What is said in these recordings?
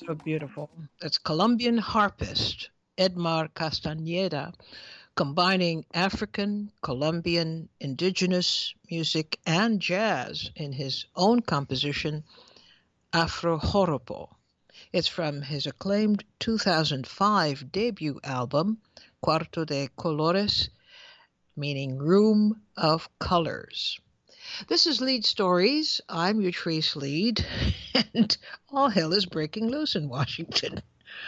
So beautiful. It's Colombian harpist Edmar Castañeda combining African, Colombian, indigenous music and jazz in his own composition, Afro Joropo. It's from his acclaimed 2005 debut album, Cuarto de Colores, meaning Room of Colors. This is Lead Stories. I'm Utrice Lead, and all hell is breaking loose in Washington.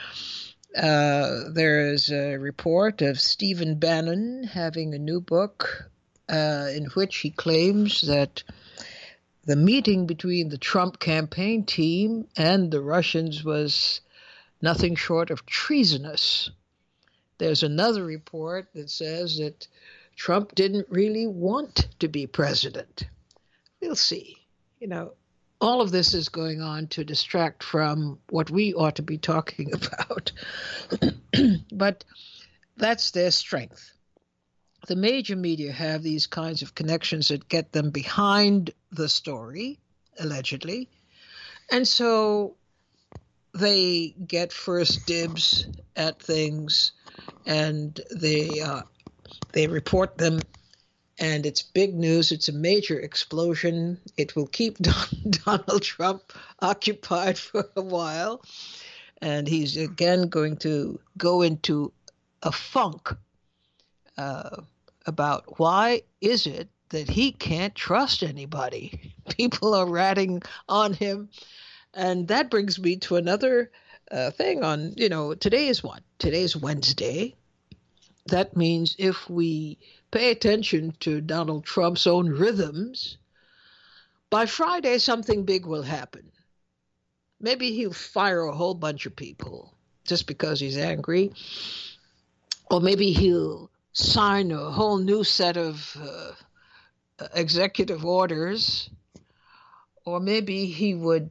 There is a report of Stephen Bannon having a new book in which he claims that the meeting between the Trump campaign team and the Russians was nothing short of treasonous. There's another report that says that Trump didn't really want to be president. We'll see. All of this is going on to distract from what we ought to be talking about. But that's their strength. The major media have these kinds of connections that get them behind the story, allegedly. And so they get first dibs at things, and they report them, and it's big news. It's a major explosion. It will keep Donald Trump occupied for a while, and he's again going to go into a funk about why is it that he can't trust anybody. People are ratting on him, and that brings me to another thing on, today is what? Today's Wednesday. That means if we pay attention to Donald Trump's own rhythms, by Friday something big will happen. Maybe he'll fire a whole bunch of people just because he's angry. Or maybe he'll sign a whole new set of executive orders. Or maybe he would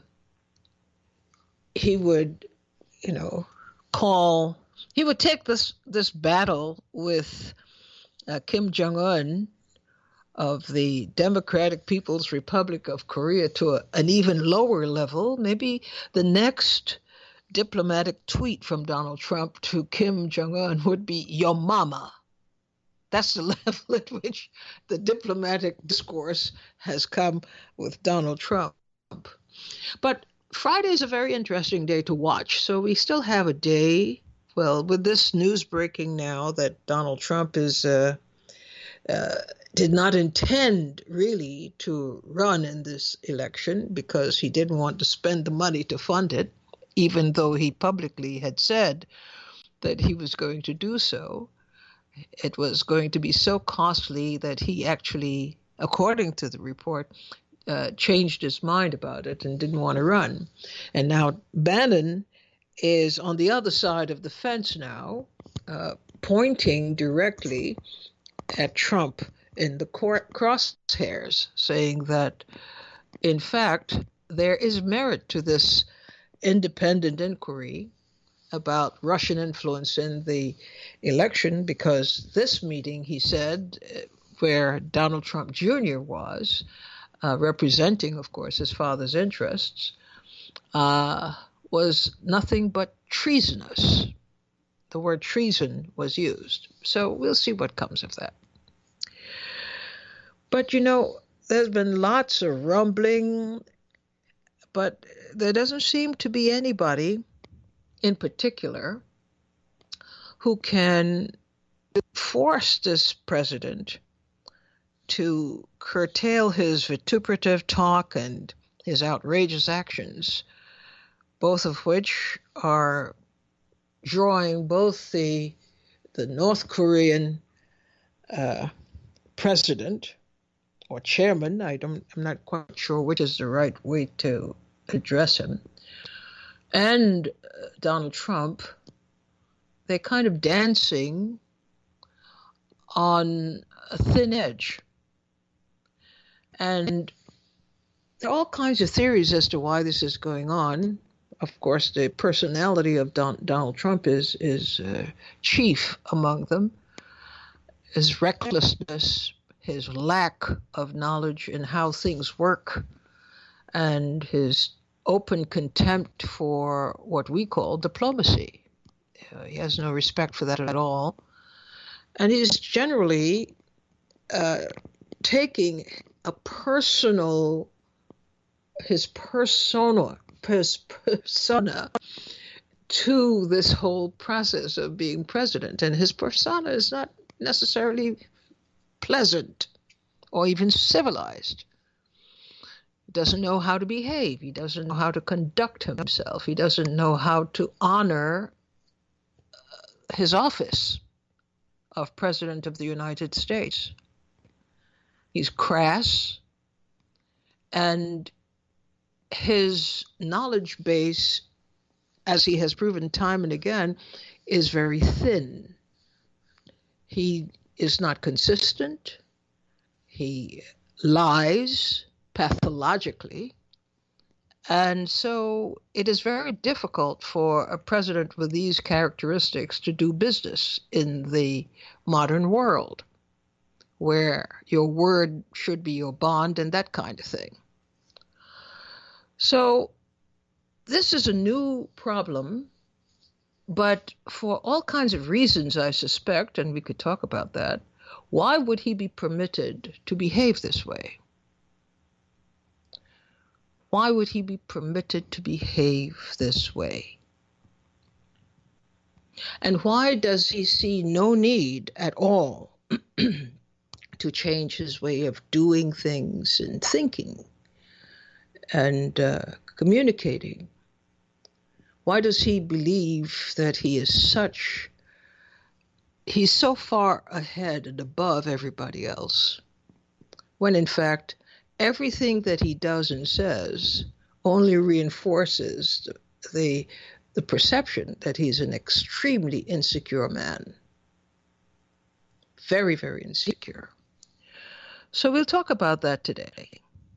take this battle with Kim Jong-un of the Democratic People's Republic of Korea to an even lower level. Maybe the next diplomatic tweet from Donald Trump to Kim Jong-un would be, "Your mama." That's the level at which the diplomatic discourse has come with Donald Trump. But Friday is a very interesting day to watch. So we still have a day. Well, with this news breaking now that Donald Trump did not intend really to run in this election because he didn't want to spend the money to fund it, even though he publicly had said that he was going to do so. It was going to be so costly that he actually, according to the report, changed his mind about it and didn't want to run. And now Bannon is on the other side of the fence now, pointing directly at Trump in the crosshairs, saying that, in fact, there is merit to this independent inquiry about Russian influence in the election, because this meeting, he said, where Donald Trump Jr. was, representing, of course, his father's interests, was nothing but treasonous. The word treason was used. So we'll see what comes of that. But, there's been lots of rumbling, but there doesn't seem to be anybody in particular who can force this president to curtail his vituperative talk and his outrageous actions, both of which are drawing both the North Korean president or chairman, I'm not quite sure which is the right way to address him, and Donald Trump. They're kind of dancing on a thin edge. And there are all kinds of theories as to why this is going on. Of course, the personality of Donald Trump is chief among them. His recklessness, his lack of knowledge in how things work, and his open contempt for what we call diplomacy. He has no respect for that at all. And he's generally taking his persona to this whole process of being president. And his persona is not necessarily pleasant or even civilized. He doesn't know how to behave. He doesn't know how to conduct himself. He doesn't know how to honor his office of President of the United States. He's crass, and his knowledge base, as he has proven time and again, is very thin. He is not consistent. He lies pathologically. And so it is very difficult for a president with these characteristics to do business in the modern world, where your word should be your bond and that kind of thing. So this is a new problem, but for all kinds of reasons, I suspect, and we could talk about that, why would he be permitted to behave this way? Why would he be permitted to behave this way? And why does he see no need at all to change his way of doing things and thinking and communicating? Why does he believe that he's so far ahead and above everybody else, when in fact everything that he does and says only reinforces the perception that he's an extremely insecure man. Very, very insecure. So we'll talk about that today.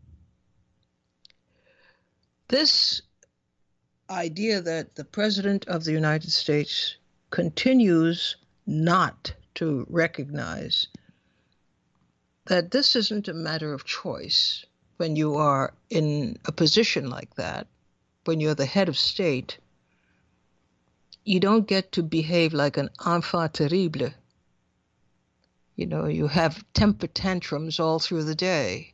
This idea that the President of the United States continues not to recognize that this isn't a matter of choice when you are in a position like that, when you're the head of state. You don't get to behave like an enfant terrible. You know, you have temper tantrums all through the day.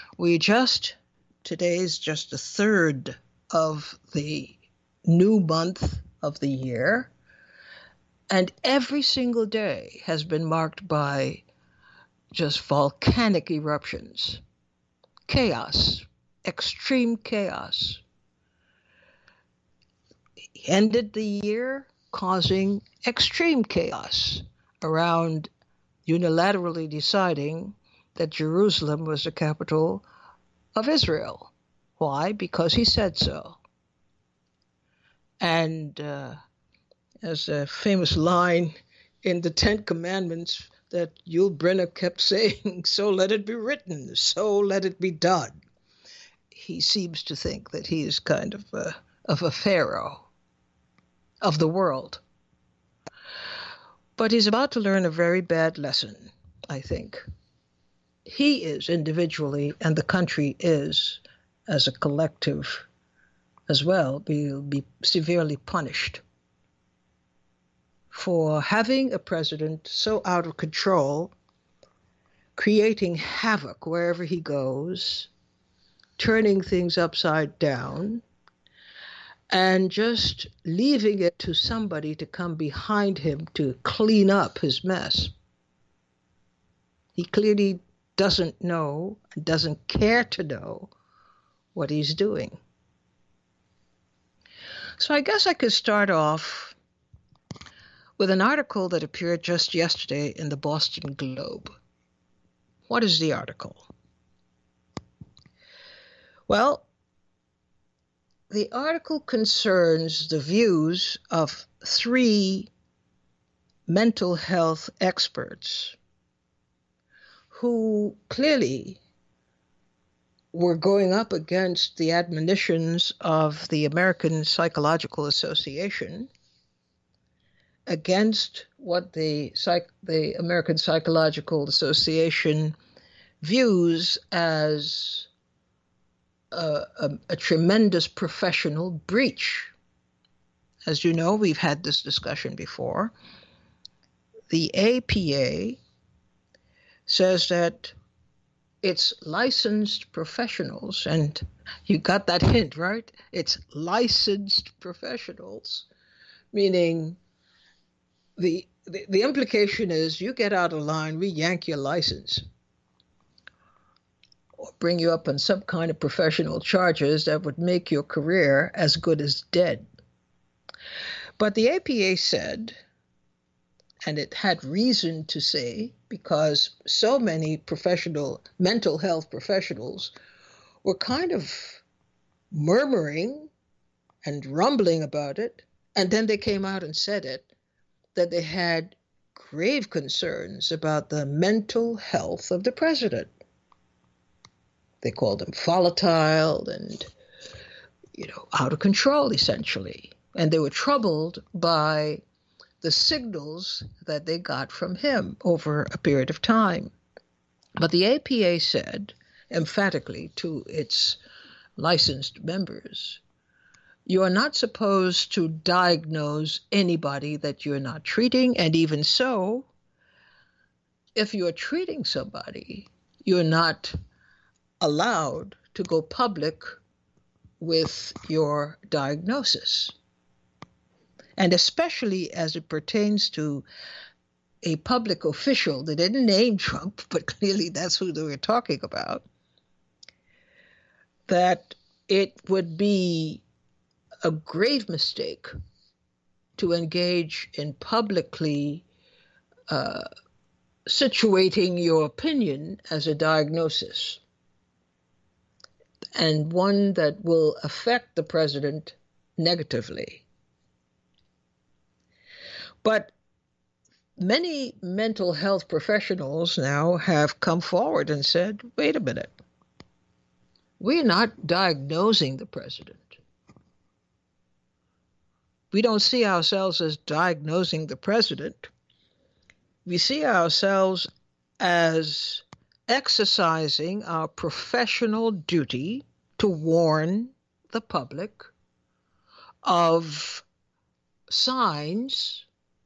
Today is just the third of the new month of the year, and every single day has been marked by just volcanic eruptions, chaos, extreme chaos. He ended the year causing extreme chaos around unilaterally deciding that Jerusalem was the capital of Israel. Why? Because he said so. And as a famous line in the Ten Commandments that Yul Brynner kept saying, so let it be written, so let it be done. He seems to think that he is kind of a pharaoh of the world. But he's about to learn a very bad lesson, I think. He is individually, and the country is, as a collective as well, will be severely punished for having a president so out of control, creating havoc wherever he goes, turning things upside down, and just leaving it to somebody to come behind him to clean up his mess. He clearly doesn't know and doesn't care to know what he's doing. So I guess I could start off with an article that appeared just yesterday in the Boston Globe. What is the article? Well, the article concerns the views of 3 mental health experts who clearly were going up against the admonitions of the American Psychological Association, against what the American Psychological Association views as a tremendous professional breach. As you know, we've had this discussion before. The APA says that it's licensed professionals, and you got that hint, right? It's licensed professionals, meaning the implication is you get out of line, we yank your license or bring you up on some kind of professional charges that would make your career as good as dead. But the APA said, and it had reason to say, because so many mental health professionals were kind of murmuring and rumbling about it, and then they came out and said it, that they had grave concerns about the mental health of the president. They called him volatile and, out of control, essentially. And they were troubled by the signals that they got from him over a period of time. But the APA said emphatically to its licensed members, you are not supposed to diagnose anybody that you're not treating, and even so, if you are treating somebody, you're not allowed to go public with your diagnosis. And especially as it pertains to a public official, they didn't name Trump, but clearly that's who they were talking about, that it would be a grave mistake to engage in publicly situating your opinion as a diagnosis, and one that will affect the president negatively. But many mental health professionals now have come forward and said, wait a minute, we're not diagnosing the president. We don't see ourselves as diagnosing the president. We see ourselves as exercising our professional duty to warn the public of signs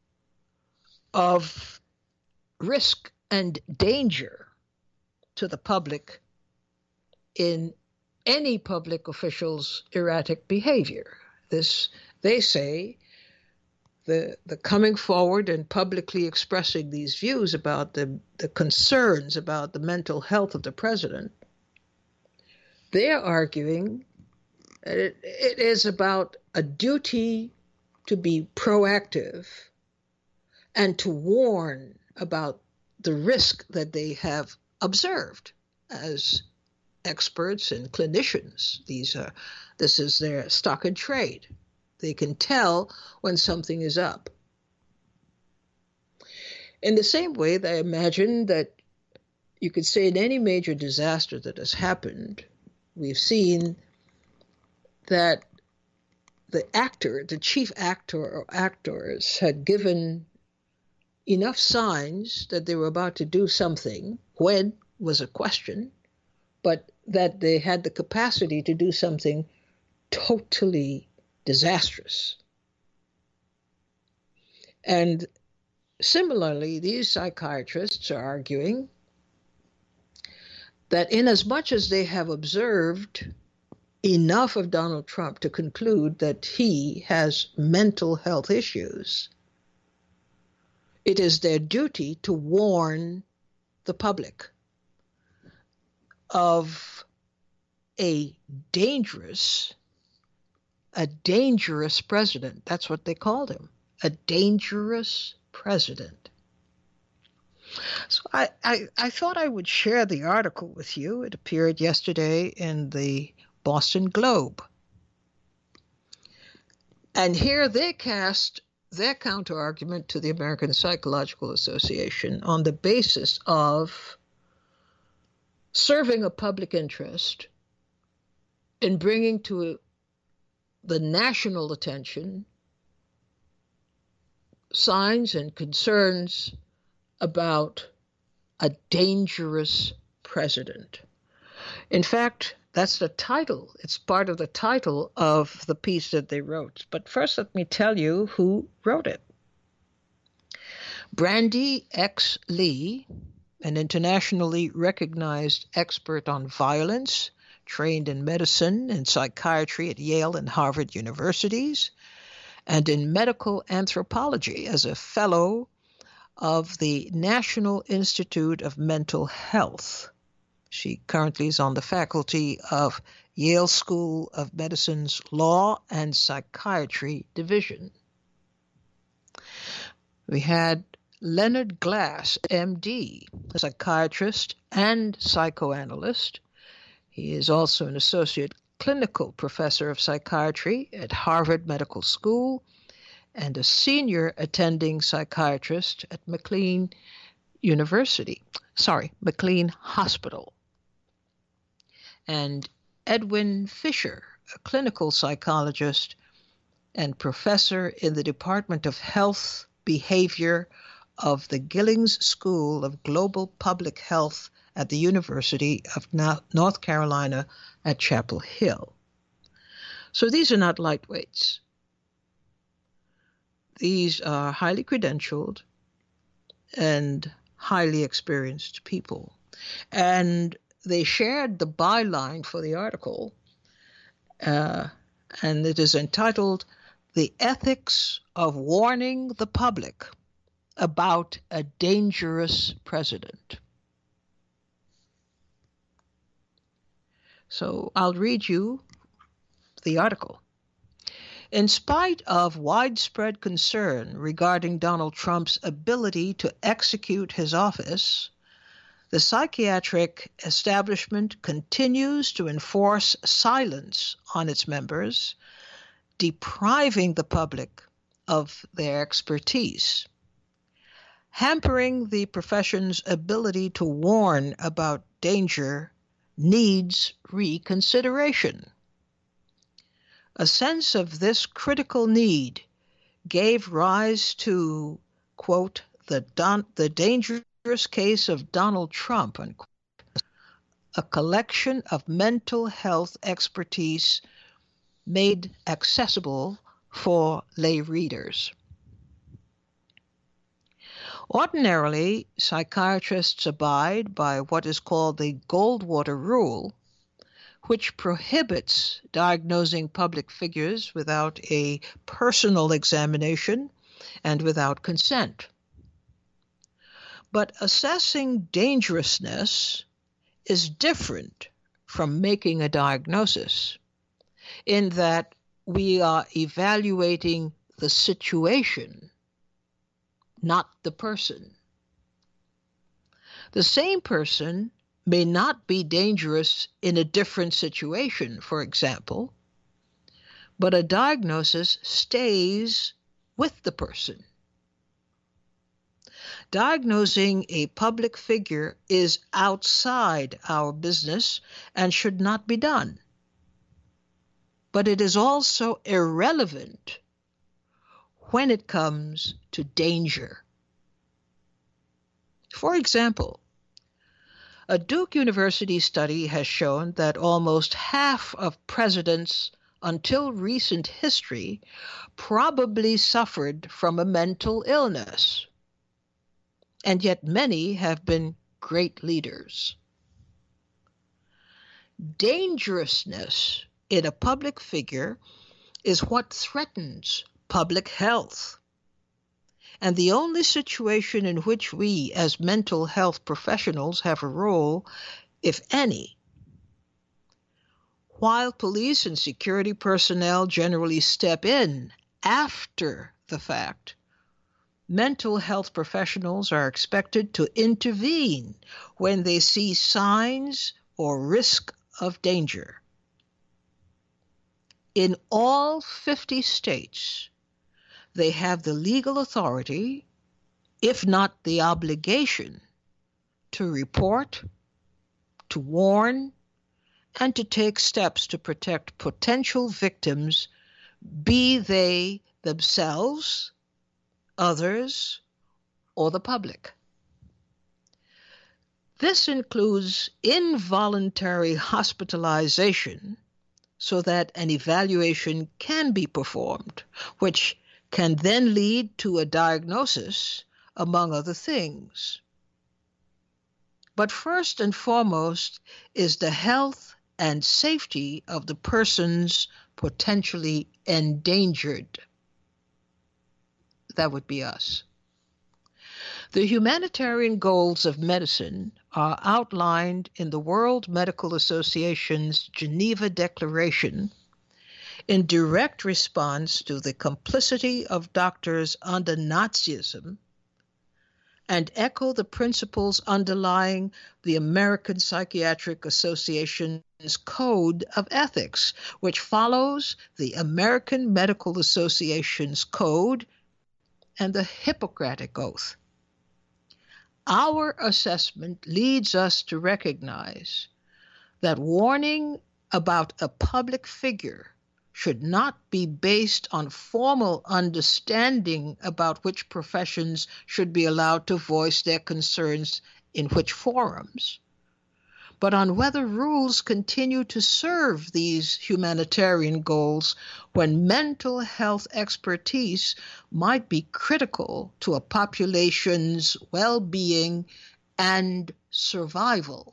of risk and danger to the public in any public official's erratic behavior. This, they say, the coming forward and publicly expressing these views about the concerns about the mental health of the president, they're arguing that it is about a duty to be proactive and to warn about the risk that they have observed as experts and clinicians. This is their stock and trade. They can tell when something is up. In the same way, they imagine that you could say in any major disaster that has happened, we've seen that the chief actor or actors had given enough signs that they were about to do something, when was a question, but that they had the capacity to do something totally disastrous. And similarly, these psychiatrists are arguing that inasmuch as they have observed enough of Donald Trump to conclude that he has mental health issues, it is their duty to warn the public of a dangerous president. That's what they called him, a dangerous president. So I thought I would share the article with you. It appeared yesterday in the Boston Globe. And here they cast their counter-argument to the American Psychological Association on the basis of serving a public interest in bringing to the national attention signs and concerns about a dangerous president. In fact, That's the title. It's part of the title of the piece that they wrote. But first, let me tell you who wrote it. Brandy X. Lee, an internationally recognized expert on violence, trained in medicine and psychiatry at Yale and Harvard universities, and in medical anthropology as a fellow of the National Institute of Mental Health. She currently is on the faculty of Yale School of Medicine's Law and Psychiatry Division. We had Leonard Glass, MD, a psychiatrist and psychoanalyst. He is also an associate clinical professor of psychiatry at Harvard Medical School and a senior attending psychiatrist at McLean Hospital. And Edwin Fisher, a clinical psychologist and professor in the Department of Health Behavior of the Gillings School of Global Public Health at the University of North Carolina at Chapel Hill. So these are not lightweights. These are highly credentialed and highly experienced people. And they shared the byline for the article, and it is entitled, "The Ethics of Warning the Public About a Dangerous President." So I'll read you the article. In spite of widespread concern regarding Donald Trump's ability to execute his office, the psychiatric establishment continues to enforce silence on its members, depriving the public of their expertise, hampering the profession's ability to warn about danger needs reconsideration. A sense of this critical need gave rise to, quote, the dangerous case of Donald Trump, unquote, a collection of mental health expertise made accessible for lay readers. Ordinarily, psychiatrists abide by what is called the Goldwater Rule, which prohibits diagnosing public figures without a personal examination and without consent. But assessing dangerousness is different from making a diagnosis, in that we are evaluating the situation, not the person. The same person may not be dangerous in a different situation, for example, but a diagnosis stays with the person. Diagnosing a public figure is outside our business and should not be done. But it is also irrelevant when it comes to danger. For example, a Duke University study has shown that almost half of presidents until recent history probably suffered from a mental illness, and yet many have been great leaders. Dangerousness in a public figure is what threatens public health, and the only situation in which we as mental health professionals have a role, if any. While police and security personnel generally step in after the fact, mental health professionals are expected to intervene when they see signs or risk of danger. In all 50 states, they have the legal authority, if not the obligation, to report, to warn, and to take steps to protect potential victims, be they themselves, others, or the public. This includes involuntary hospitalization so that an evaluation can be performed, which can then lead to a diagnosis, among other things. But first and foremost is the health and safety of the persons potentially endangered. That would be us. The humanitarian goals of medicine are outlined in the World Medical Association's Geneva Declaration in direct response to the complicity of doctors under Nazism and echo the principles underlying the American Psychiatric Association's Code of Ethics, which follows the American Medical Association's Code and the Hippocratic Oath. Our assessment leads us to recognize that warning about a public figure should not be based on formal understanding about which professions should be allowed to voice their concerns in which forums, but on whether rules continue to serve these humanitarian goals when mental health expertise might be critical to a population's well-being and survival.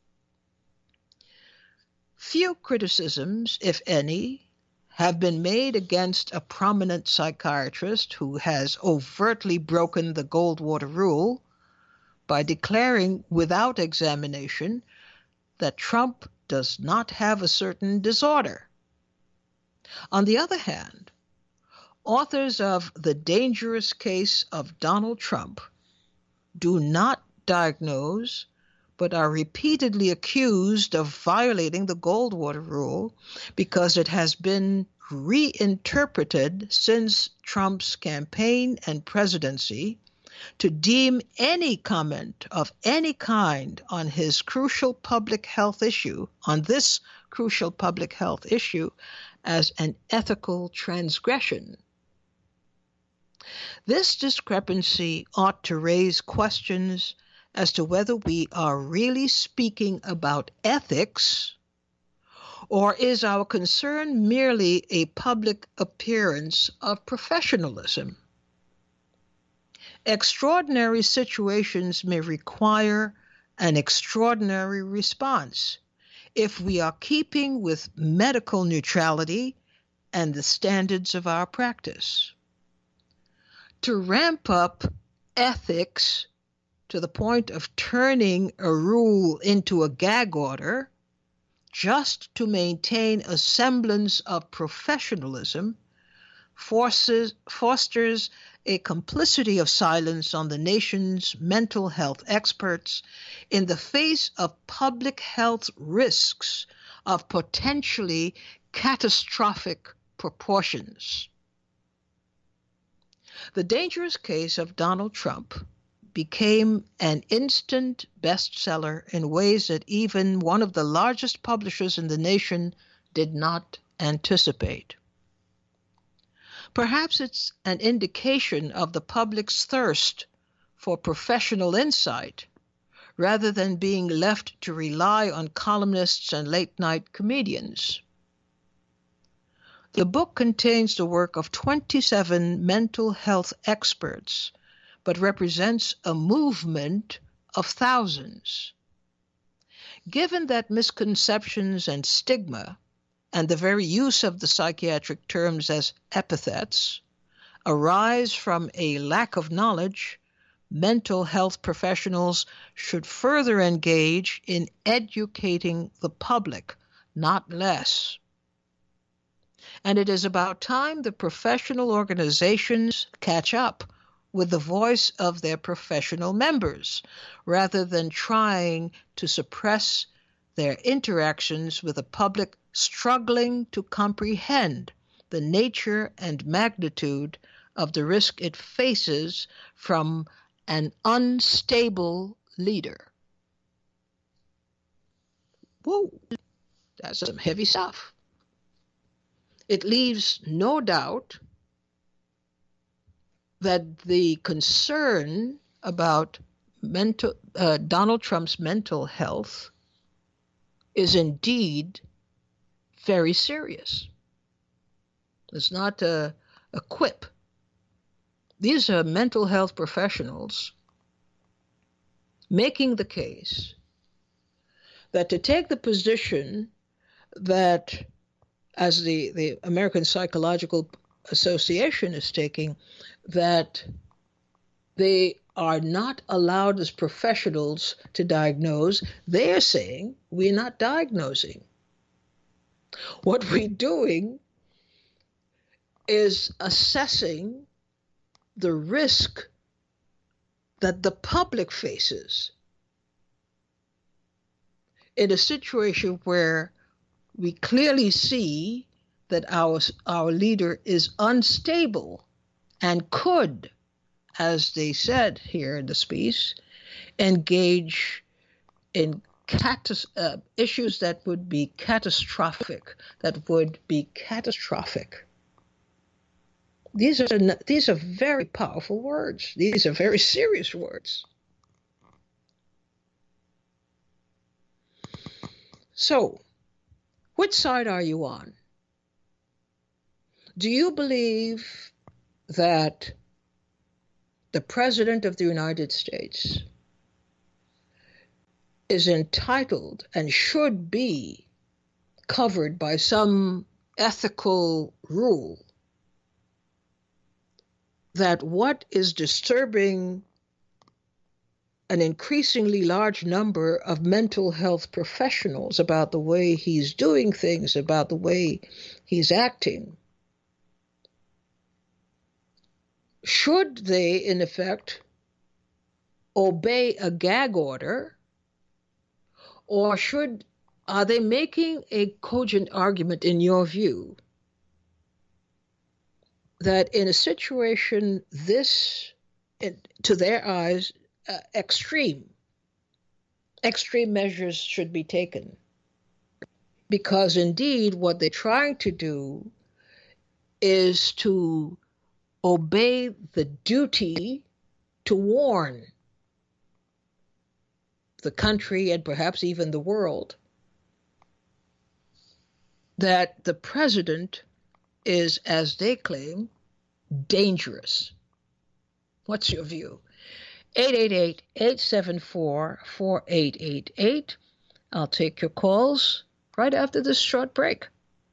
Few criticisms, if any, have been made against a prominent psychiatrist who has overtly broken the Goldwater Rule by declaring without examination that Trump does not have a certain disorder. On the other hand, authors of The Dangerous Case of Donald Trump do not diagnose but are repeatedly accused of violating the Goldwater Rule because it has been reinterpreted since Trump's campaign and presidency to deem any comment of any kind on his crucial public health issue, as an ethical transgression. This discrepancy ought to raise questions as to whether we are really speaking about ethics, or is our concern merely a public appearance of professionalism? Extraordinary situations may require an extraordinary response if we are keeping with medical neutrality and the standards of our practice. To ramp up ethics to the point of turning a rule into a gag order just to maintain a semblance of professionalism fosters a complicity of silence on the nation's mental health experts in the face of public health risks of potentially catastrophic proportions. The Dangerous Case of Donald Trump became an instant bestseller in ways that even one of the largest publishers in the nation did not anticipate. Perhaps it's an indication of the public's thirst for professional insight rather than being left to rely on columnists and late-night comedians. The book contains the work of 27 mental health experts, but represents a movement of thousands. Given that misconceptions and stigma, and the very use of the psychiatric terms as epithets, arise from a lack of knowledge, mental health professionals should further engage in educating the public, not less. And it is about time the professional organizations catch up with the voice of their professional members, rather than trying to suppress their interactions with a public struggling to comprehend the nature and magnitude of the risk it faces from an unstable leader. Whoa, that's some heavy stuff. It leaves no doubt that the concern about Donald Trump's mental health is indeed very serious. It's not a quip. These are mental health professionals making the case that to take the position that, as the American Psychological Association is taking, that they are not allowed as professionals to diagnose, they are saying we're not diagnosing. What we're doing is assessing the risk that the public faces in a situation where we clearly see that our leader is unstable and could, as they said here in the speech, engage in issues that would be catastrophic. These are very powerful words. These are very serious words. So, which side are you on? Do you believe that the President of the United States is entitled and should be covered by some ethical rule that what is disturbing an increasingly large number of mental health professionals about the way he's doing things, about the way he's acting, should they, in effect, obey a gag order, or are they making a cogent argument, in your view, that in a situation this, to their eyes, extreme measures should be taken? Because indeed what they're trying to do is to obey the duty to warn the country and perhaps even the world that the president is, as they claim, dangerous. What's your view? 888-874-4888. I'll take your calls right after this short break.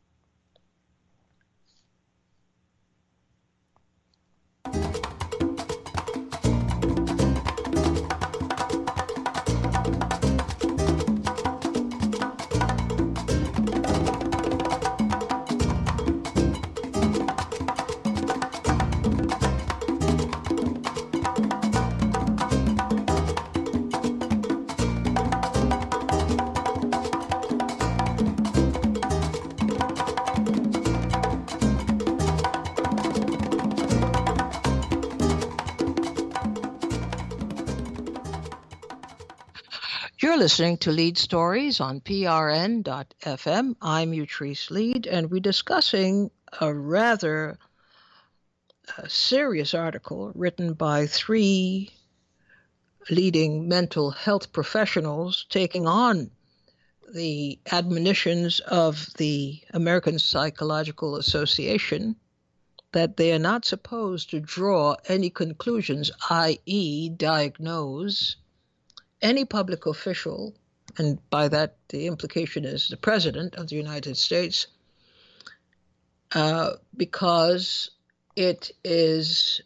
You're listening to Lead Stories on PRN.FM. I'm Utrice Lead, and we're discussing a rather serious article written by three leading mental health professionals taking on the admonitions of the American Psychological Association that they are not supposed to draw any conclusions, i.e. diagnose any public official, and by that the implication is the President of the United States, because it is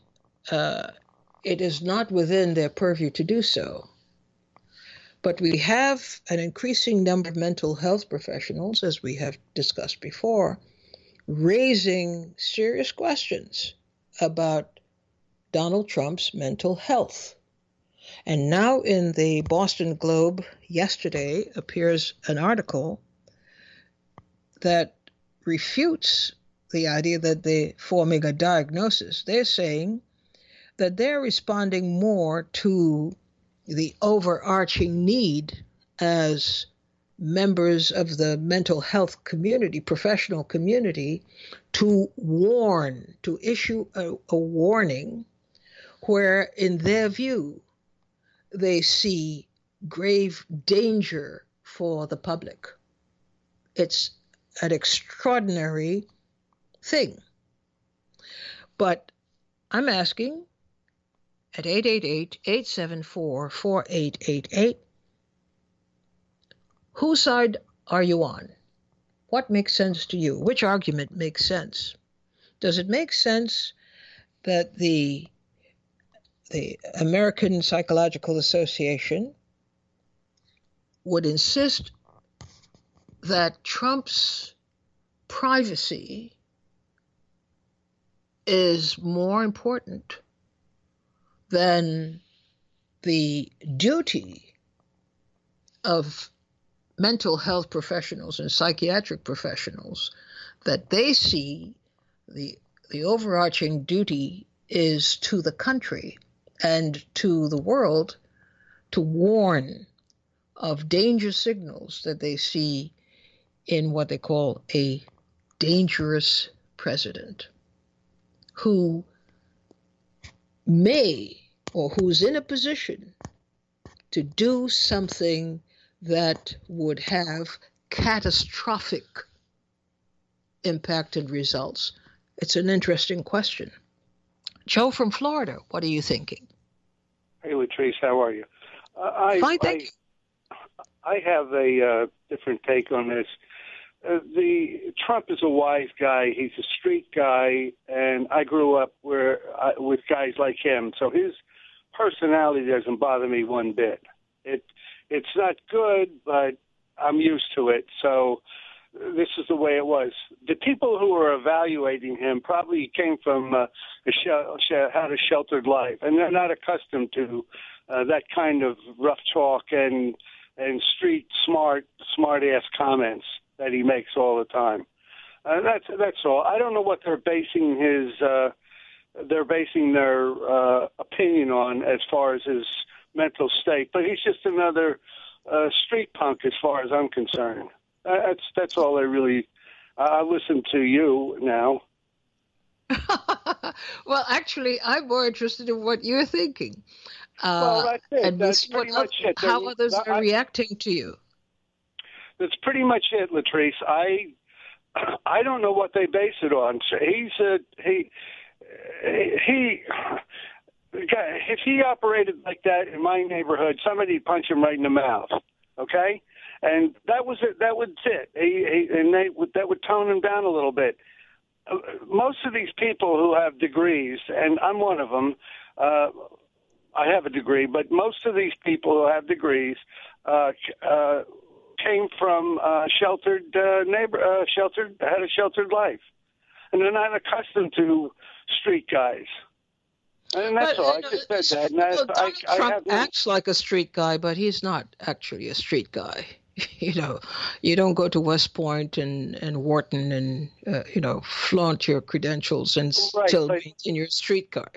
not within their purview to do so. But we have an increasing number of mental health professionals, as we have discussed before, raising serious questions about Donald Trump's mental health. And now in the Boston Globe yesterday appears an article that refutes the idea that they're forming a diagnosis. They're saying that they're responding more to the overarching need as members of the mental health community, professional community, to warn, to issue a warning where, in their view, they see grave danger for the public. It's an extraordinary thing. But I'm asking at 888-874-4888, whose side are you on? What makes sense to you? Which argument makes sense? Does it make sense that the American Psychological Association would insist that Trump's privacy is more important than the duty of mental health professionals and psychiatric professionals, that they see the overarching duty is to the country and to the world to warn of danger signals that they see in what they call a dangerous president who may, or who's in a position to do something that would have catastrophic impact and results. It's an interesting question. Joe from Florida, what are you thinking? Hey, Latrice, how are you? Fine, thank you. I have a different take on this. The Trump is a wise guy. He's a street guy, and I grew up with guys like him. So his personality doesn't bother me one bit. It's not good, but I'm used to it. So this is the way it was. The people who were evaluating him probably came from had a sheltered life, and they're not accustomed to that kind of rough talk and street smart ass comments that he makes all the time. That's all. I don't know what they're basing their opinion on as far as his mental state, but he's just another street punk as far as I'm concerned. That's all I really. I listen to you now. Well, actually, I'm more interested in what you're thinking. Well, that's it. And that's pretty much it. How others are reacting to you. That's pretty much it, Latrice. I don't know what they base it on. If he operated like that in my neighborhood, somebody'd punch him right in the mouth. Okay, and that was it. That was it. That would tone him down a little bit. Most of these people who have degrees, and I'm one of them. I have a degree, but most of these people who have degrees came from sheltered had a sheltered life, and they're not accustomed to street guys. And that's all. I just said that. Trump acts like a street guy, but he's not actually a street guy. You don't go to West Point and Wharton and flaunt your credentials and still maintain your street guy.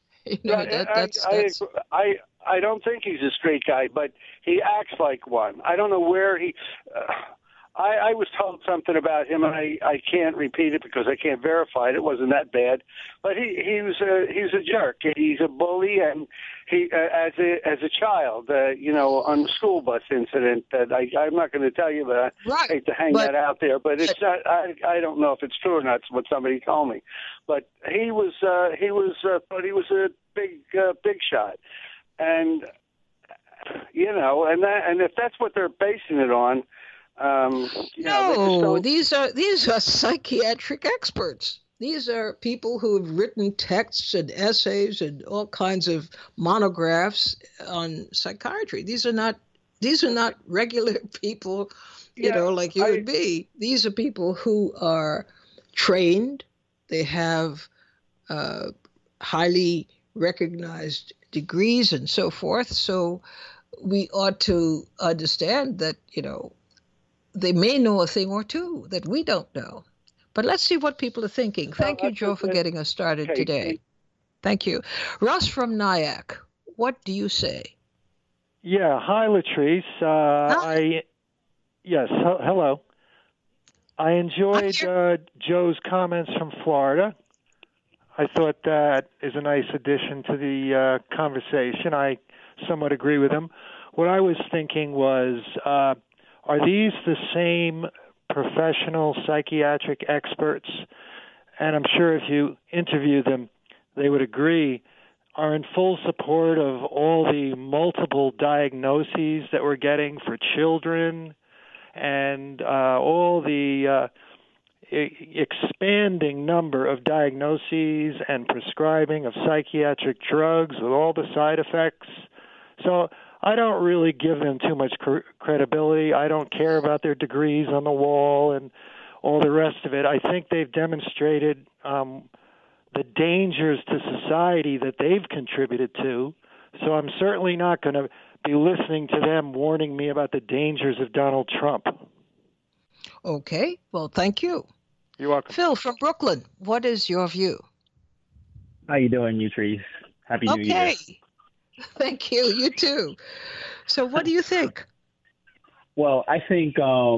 I don't think he's a street guy, but he acts like one. I don't know where he. I was told something about him, and I can't repeat it because I can't verify it. It wasn't that bad, but he's a jerk. He's a bully, and he as a child, on the school bus incident that I'm not going to tell you, but I hate to hang that out there. But it's not. I don't know if it's true or not. It's what somebody told me. But thought he was a big shot, and and if that's what they're basing it on. These are psychiatric experts. These are people who have written texts and essays and all kinds of monographs on psychiatry. These are not regular people, like you would be. These are people who are trained. They have highly recognized degrees and so forth. So we ought to understand that, they may know a thing or two that we don't know. But let's see what people are thinking. Thank you, Joe, for getting us started today. Thank you. Russ from Nyack, what do you say? Yeah, hi, Latrice. Hi. Hello. I enjoyed Joe's comments from Florida. I thought that is a nice addition to the conversation. I somewhat agree with him. What I was thinking was, are these the same professional psychiatric experts? And I'm sure if you interview them, they would agree, are in full support of all the multiple diagnoses that we're getting for children and all the expanding number of diagnoses and prescribing of psychiatric drugs with all the side effects. So I don't really give them too much credibility. I don't care about their degrees on the wall and all the rest of it. I think they've demonstrated the dangers to society that they've contributed to. So I'm certainly not going to be listening to them warning me about the dangers of Donald Trump. Okay, well, thank you. You're welcome. Phil from Brooklyn, what is your view? How you doing, Utrice? Happy New Year. Okay, thank you. You too. So what do you think? Well, I think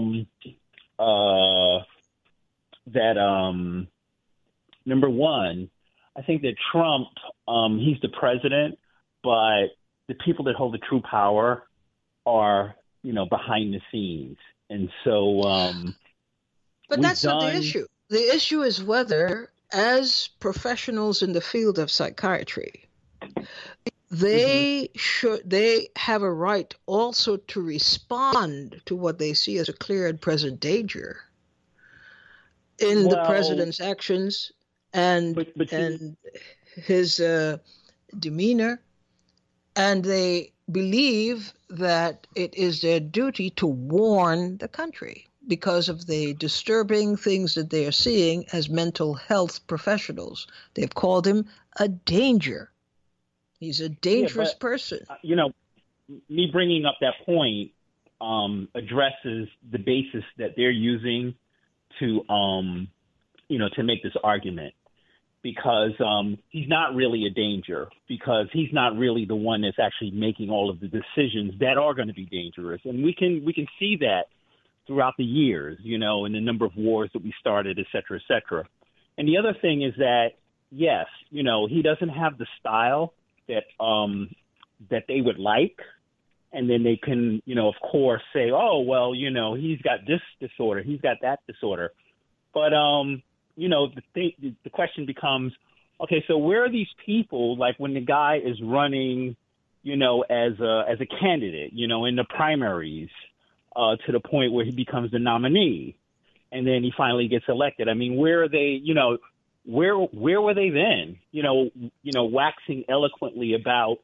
that number one, I think that Trump, he's the president, but the people that hold the true power are, behind the scenes. And so, but that's not the issue. The issue is whether, as professionals in the field of psychiatry, they have a right also to respond to what they see as a clear and present danger in the president's actions and his demeanor, and they believe that it is their duty to warn the country because of the disturbing things that they are seeing as mental health professionals. They've called him a danger. He's a dangerous person. Me bringing up that point addresses the basis that they're using to make this argument, because he's not really a danger, because he's not really the one that's actually making all of the decisions that are going to be dangerous. And we can see that throughout the years, in the number of wars that we started, et cetera, et cetera. And the other thing is that, yes, he doesn't have the style that they would like. And then they can, of course, say, oh, well, he's got this disorder, he's got that disorder. But, the question becomes, okay, so where are these people, like when the guy is running, as a candidate, in the primaries, to the point where he becomes the nominee, and then he finally gets elected? I mean, where are they, where were they then, waxing eloquently about,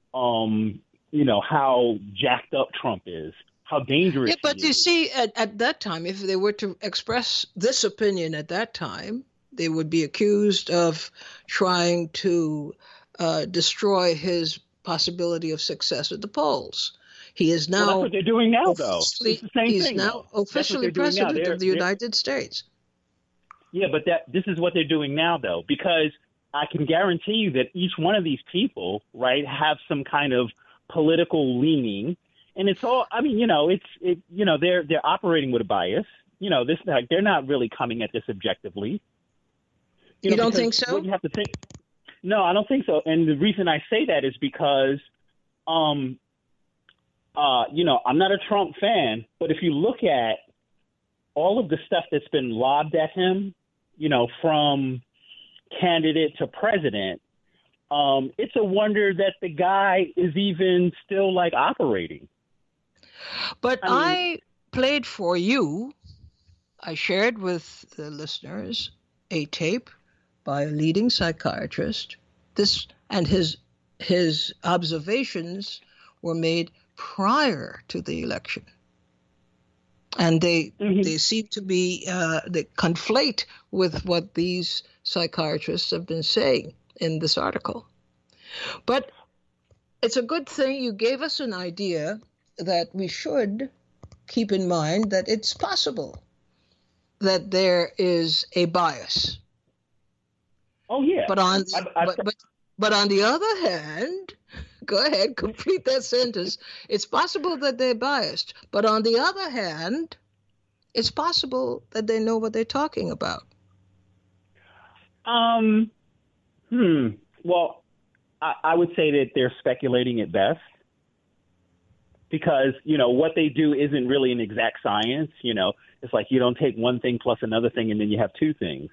how jacked up Trump is, how dangerous. Yeah, but you see, at that time, if they were to express this opinion at that time, they would be accused of trying to destroy his possibility of success at the polls. He is now. Well, that's what they're doing now, though. It's the same thing. He's now officially president of the United States. Yeah, but this is what they're doing now, though, because I can guarantee you that each one of these people, right, have some kind of political leaning. And it's all, I mean, they're operating with a bias. They're not really coming at this objectively. You don't think so? What you have to think. No, I don't think so. And the reason I say that is because, I'm not a Trump fan, but if you look at all of the stuff that's been lobbed at him, from candidate to president, it's a wonder that the guy is even still operating. But I played for you. I shared with the listeners a tape by a leading psychiatrist. His observations were made prior to the election. And they seem to be, they conflate with what these psychiatrists have been saying in this article. But it's a good thing you gave us an idea that we should keep in mind that it's possible that there is a bias. Oh, yeah. But on the other hand, go ahead, complete that sentence. It's possible that they're biased. But on the other hand, it's possible that they know what they're talking about. Well, I would say that they're speculating at best because, what they do isn't really an exact science. It's like you don't take one thing plus another thing and then you have two things.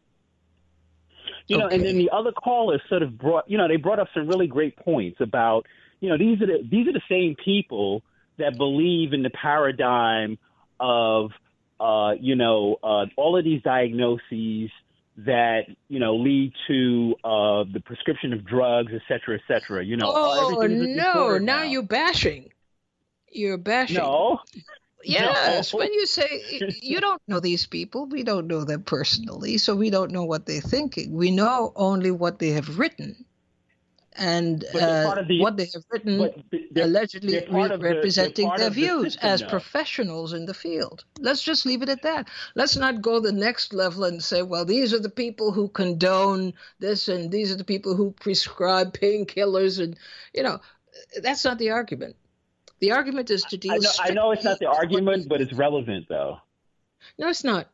And then the other callers sort of they brought up some really great points about, these are the same people that believe in the paradigm of, all of these diagnoses that, lead to the prescription of drugs, et cetera, et cetera. Everything is no, now you're bashing. You're bashing. No. Yes, No. when you say you don't know these people, we don't know them personally, so we don't know what they're thinking. We know only what they have written. And what they have written allegedly representing their views as professionals in the field. Let's just leave it at that. Let's not go the next level and say, well, these are the people who condone this and these are the people who prescribe painkillers. And, that's not the argument. The argument is to deal I know it's not the argument, but it's relevant, though. No, it's not.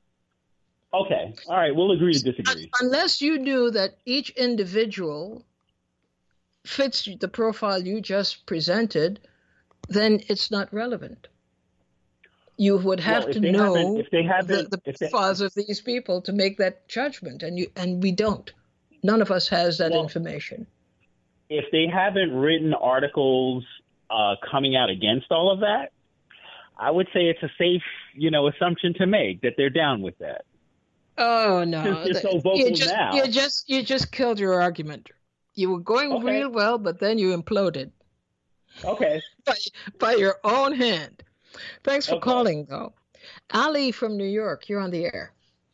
Okay. All right. We'll agree to disagree. Unless you knew that each individual fits the profile you just presented, then it's not relevant. You would have to know the profiles of these people to make that judgment, and we don't. None of us has that information. If they haven't written articles coming out against all of that, I would say it's a safe, assumption to make that they're down with that. Oh no! Since they're so vocal now. You just killed your argument. You were going real well, but then you imploded. Okay. By your own hand. Thanks for calling, though. Ali from New York, you're on the air.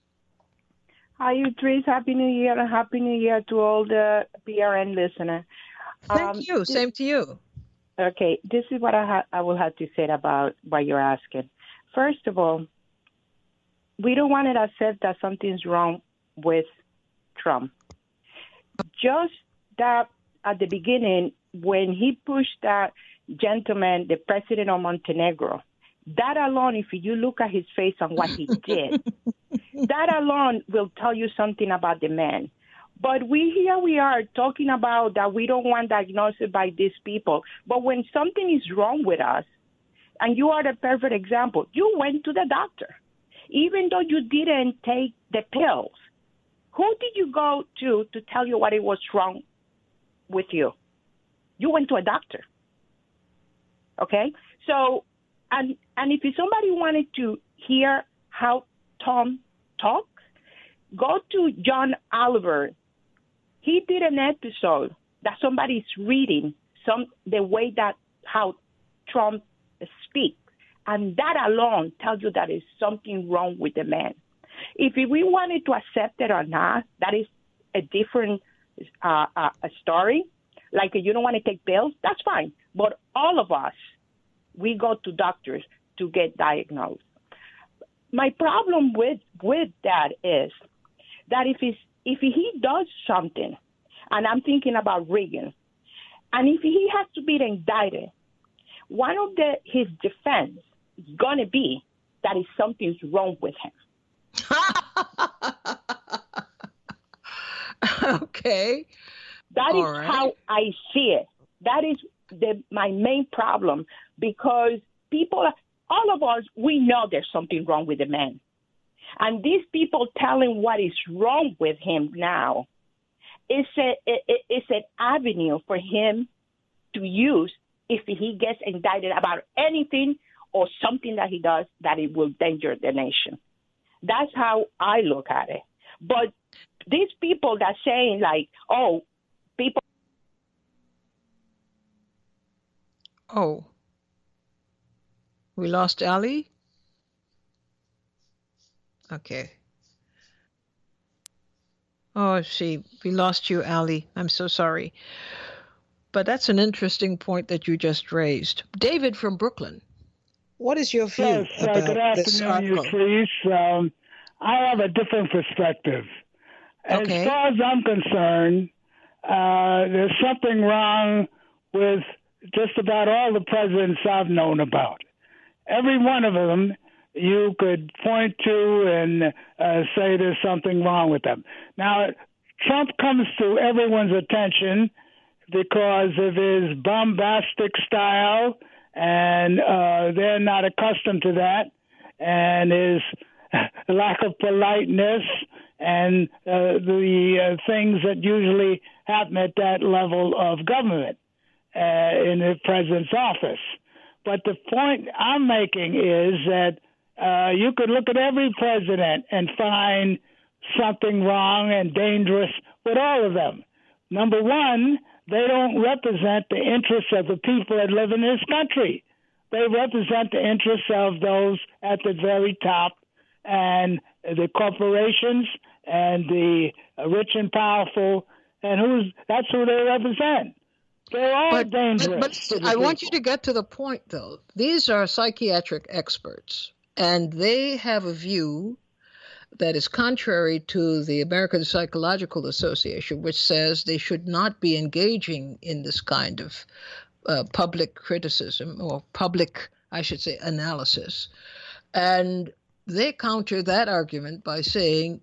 Hi, Idris. Happy New Year, and Happy New Year to all the PRN listeners. Thank you. Same to you. Okay, this is what I will have to say about what you're asking. First of all, we don't want to accept that something's wrong with Trump. Just that at the beginning, when he pushed that gentleman, the president of Montenegro, that alone, if you look at his face and what he did, that alone will tell you something about the man. But we are talking about that we don't want diagnosis by these people. But when something is wrong with us, and you are the perfect example, you went to the doctor. Even though you didn't take the pills, who did you go to tell you what it was wrong with you? You went to a doctor. Okay? So, and if somebody wanted to hear how Tom talks, go to John Oliver. He did an episode that somebody's reading the way that how Trump speaks. And that alone tells you that there's something wrong with the man. If we wanted to accept it or not, that is a different story. Like you don't want to take pills, that's fine. But all of us, we go to doctors to get diagnosed. My problem with that is that if he does something, and I'm thinking about Reagan, and if he has to be indicted, one of his defense is going to be that something's wrong with him. Okay. That is how I see it. That is my main problem, because all of us, we know there's something wrong with the man. And these people telling what is wrong with him now is an avenue for him to use if he gets indicted about anything or something that he does that it will endanger the nation. That's how I look at it. But these people that saying like, oh, people. Oh, we lost Ali? Okay. Oh, we lost you, Ali. I'm so sorry. But that's an interesting point that you just raised. David from Brooklyn, what is your view about good this afternoon, article? you, please. I have a different perspective. As far as I'm concerned, there's something wrong with just about all the presidents I've known about. Every one of them you could point to and say there's something wrong with them. Now, Trump comes to everyone's attention because of his bombastic style, and they're not accustomed to that, and his lack of politeness and the things that usually happen at that level of government in the president's office. But the point I'm making is that you could look at every president and find something wrong and dangerous with all of them. Number one, they don't represent the interests of the people that live in this country. They represent the interests of those at the very top and the corporations and the rich and powerful, and that's who they represent. They're all dangerous. But I want you to get to the point, though. These are psychiatric experts, and they have a view that is contrary to the American Psychological Association, which says they should not be engaging in this kind of public criticism or public, I should say, analysis. And they counter that argument by saying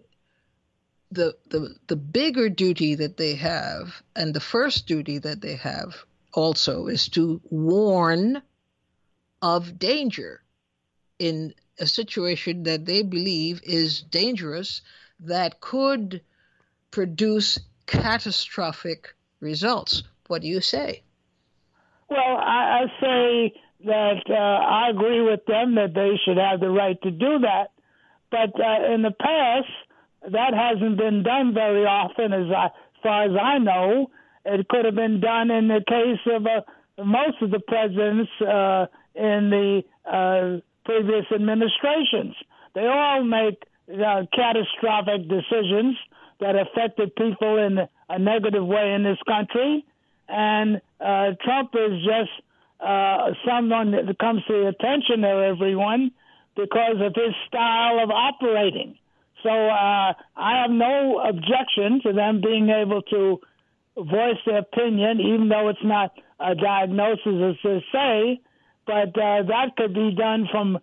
the bigger duty that they have, and the first duty that they have also, is to warn of danger in a situation that they believe is dangerous, that could produce catastrophic results. What do you say? Well, I say that I agree with them that they should have the right to do that. But in the past, that hasn't been done very often, as far as I know. It could have been done in the case of most of the presidents in the previous administrations. They all make catastrophic decisions that affected people in a negative way in this country. And Trump is just someone that comes to the attention of everyone because of his style of operating. So I have no objection to them being able to voice their opinion, even though it's not a diagnosis, as they say. But that could be done from,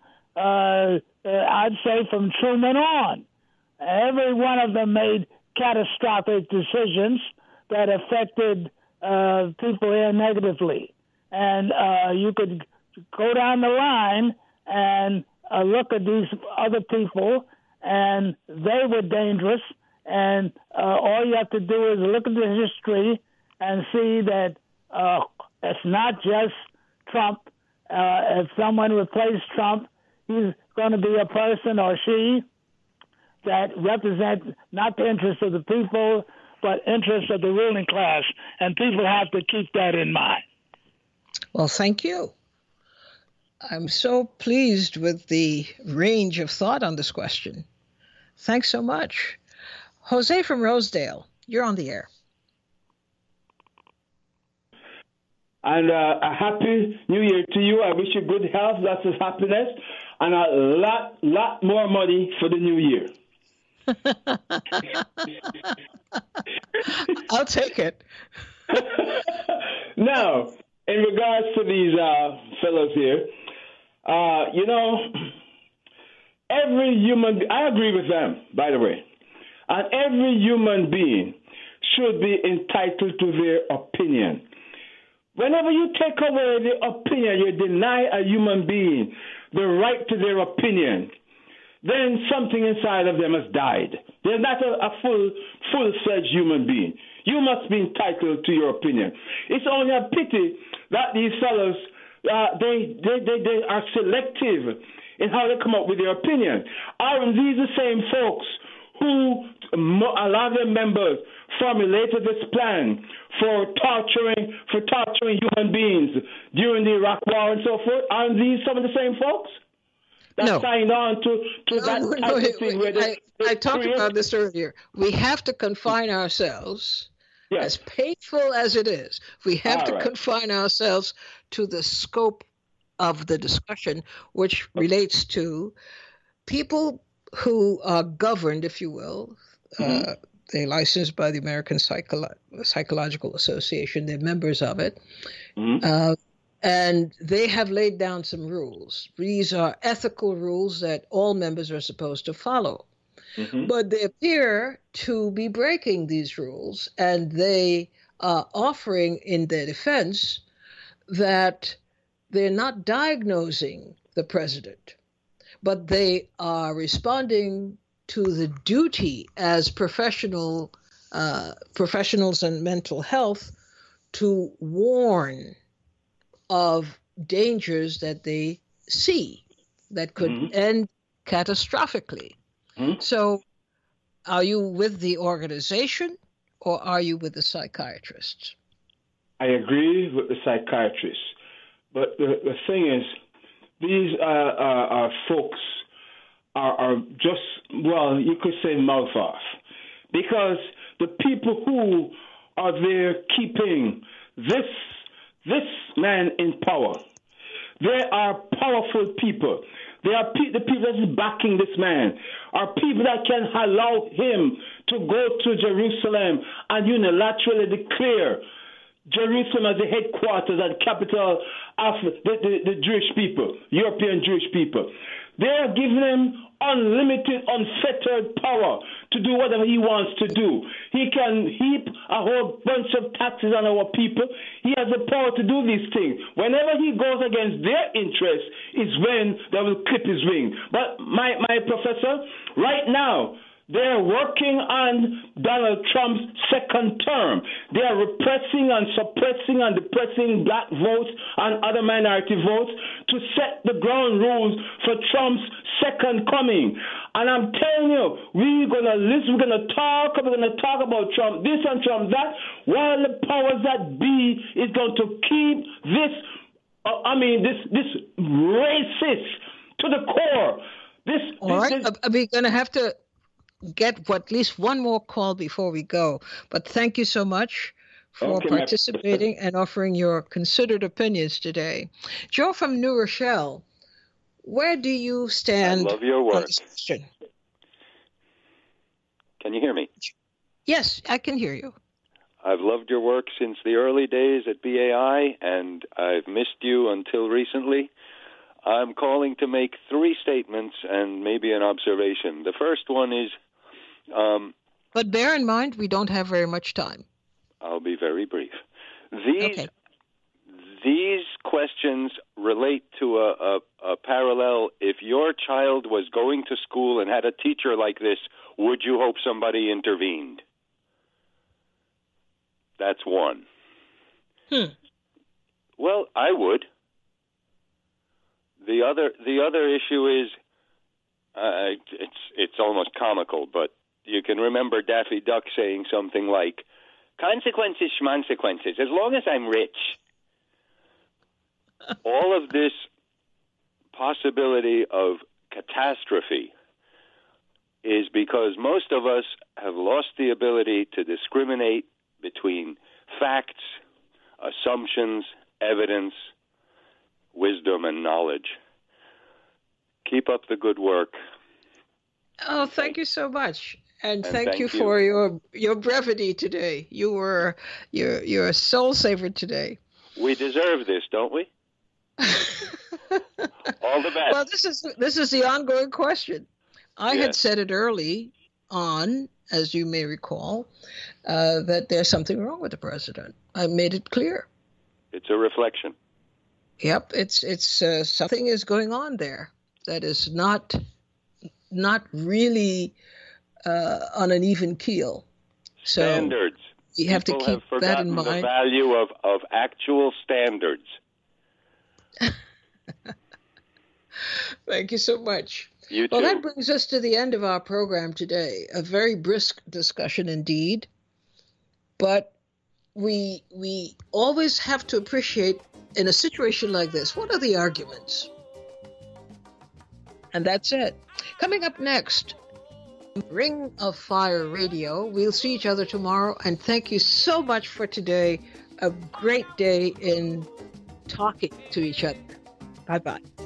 I'd say, from Truman on. Every one of them made catastrophic decisions that affected people here negatively. And you could go down the line and look at these other people, and they were dangerous. And all you have to do is look at the history and see that it's not just Trump. If someone replaced Trump, he's going to be a person or she that represents not the interests of the people, but interests of the ruling class. And people have to keep that in mind. Well, thank you. I'm so pleased with the range of thought on this question. Thanks so much. Jose from Rosedale, you're on the air. And a happy New Year to you. I wish you good health, lots of happiness, and a lot more money for the new year. I'll take it. Now, in regards to these fellows here, every human, I agree with them, by the way, and every human being should be entitled to their opinion. Whenever you take away the opinion, you deny a human being the right to their opinion, then something inside of them has died. They're not a full-fledged human being. You must be entitled to your opinion. It's only a pity that these fellows, they are selective in how they come up with their opinion. Aren't these the same folks who, a lot of their members, formulated this plan for torturing human beings during the Iraq War and so forth? Aren't these some of the same folks that signed on to that type of thing? I talked about this earlier. We have to confine ourselves, as painful as it is, we have to confine ourselves to the scope of the discussion, which relates to people who are governed, if you will. They're licensed by the American Psychological Association. They're members of it. And they have laid down some rules. These are ethical rules that all members are supposed to follow. Mm-hmm. But they appear to be breaking these rules, and they are offering in their defense that they're not diagnosing the president, but they are responding to the duty as professionals in mental health to warn of dangers that they see that could end catastrophically. So are you with the organization or are you with the psychiatrists? I agree with the psychiatrists. But the thing is, these folks are just, well, you could say mouth off. Because the people who are there keeping this man in power, they are powerful people. They are the people that is backing this man, are people that can allow him to go to Jerusalem and unilaterally declare Jerusalem as the headquarters and capital of the Jewish people, European Jewish people. They are giving him unlimited, unfettered power to do whatever he wants to do. He can heap a whole bunch of taxes on our people. He has the power to do these things. Whenever he goes against their interests is when they will clip his wing. But my professor, right now, they're working on Donald Trump's second term. They are repressing and suppressing and depressing black votes and other minority votes to set the ground rules for Trump's second coming. And I'm telling you, we're going to listen, we're going to talk about Trump this and Trump that, while the powers that be is going to keep this racist to the core. All right, we're going to have to get at least one more call before we go. But thank you so much for participating and offering your considered opinions today. Joe from New Rochelle, where do you stand? I love your work. On this question? Can you hear me? Yes, I can hear you. I've loved your work since the early days at BAI, and I've missed you until recently. I'm calling to make 3 statements and maybe an observation. The first one is... but bear in mind, we don't have very much time. I'll be very brief. These questions relate to a parallel. If your child was going to school and had a teacher like this, would you hope somebody intervened? That's one. Well, I would. The other issue is, it's almost comical, but you can remember Daffy Duck saying something like, "Consequences, schmonsequences, as long as I'm rich." All of this possibility of catastrophe is because most of us have lost the ability to discriminate between facts, assumptions, evidence, wisdom, and knowledge. Keep up the good work. Oh, thank you so much. And thank you for your brevity today. You're a soul saver today. We deserve this, don't we? All the best. Well, this is the ongoing question. I had said it early on, as you may recall, that there's something wrong with the president. I made it clear. It's a reflection. Yep, it's something is going on there that is not really on an even keel. So standards. You have to keep that in mind. The value of actual standards. Thank you so much. You too. Well, that brings us to the end of our program today. A very brisk discussion indeed. But we always have to appreciate, in a situation like this, what are the arguments? And that's it. Coming up next, Ring of Fire Radio. We'll see each other tomorrow. And thank you so much for today. A great day in talking to each other. Bye-bye.